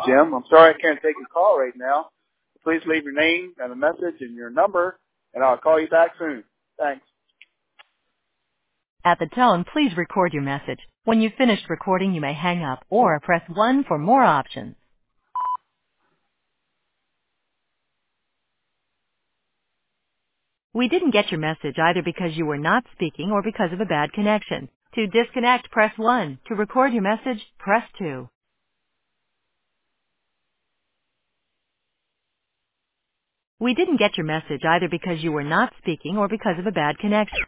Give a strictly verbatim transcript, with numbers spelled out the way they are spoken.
Jim. I'm sorry I can't take your call right now. Please leave your name and a message and your number, and I'll call you back soon. Thanks. At the tone, please record your message. When you've finished recording, you may hang up or press one for more options. We didn't get your message either because you were not speaking or because of a bad connection. To disconnect, press one. To record your message, press two. We didn't get your message either because you were not speaking or because of a bad connection.